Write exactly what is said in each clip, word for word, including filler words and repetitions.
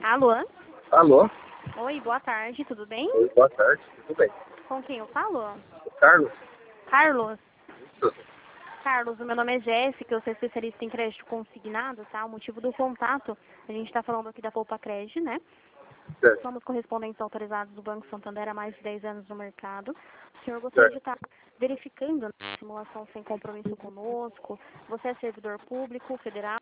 Alô? Alô? Oi, boa tarde, tudo bem? Oi, boa tarde, tudo bem? Com quem eu falo? O Carlos? Carlos? Isso. Carlos, o meu nome é Jéssica, eu sou especialista em crédito consignado, tá? O motivo do contato, a gente está falando aqui da Poupa Cred, né? Certo, Somos correspondentes autorizados do Banco Santander há mais de dez anos no mercado. O senhor gostaria de certo. estar verificando a simulação sem compromisso conosco? Você é servidor público, federal?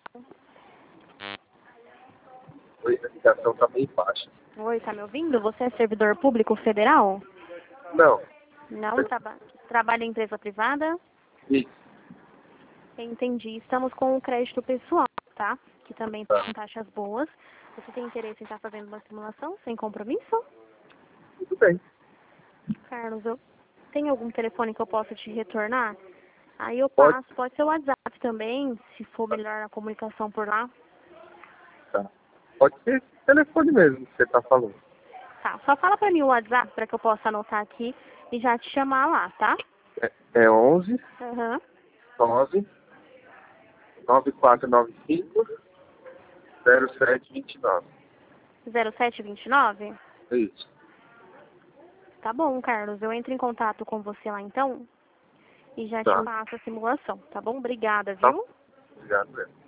Oi, a ligação tá bem baixa. Oi, tá me ouvindo? Você é servidor público federal? Não, Não? Traba trabalha em empresa privada? isso, Entendi. Estamos com o crédito pessoal, tá? Que também tá. tem taxas boas. Você tem interesse em estar fazendo uma simulação sem compromisso? Tudo bem. Carlos, eu tem algum telefone que eu possa te retornar? Aí eu Pode, passo, pode ser o WhatsApp também, se for melhor a comunicação por lá. tá. Pode ser esse telefone mesmo que você tá falando. Tá, só fala pra mim o WhatsApp pra que eu possa anotar aqui e já te chamar lá, tá? É, é onze, Aham. nove, nove quatro nove cinco, zero sete dois nove. zero sete dois nove? Isso. Tá bom, Carlos. Eu entro em contato com você lá então e já te Tá. passo a simulação, tá bom? Obrigada, Tá. viu? Obrigado mesmo.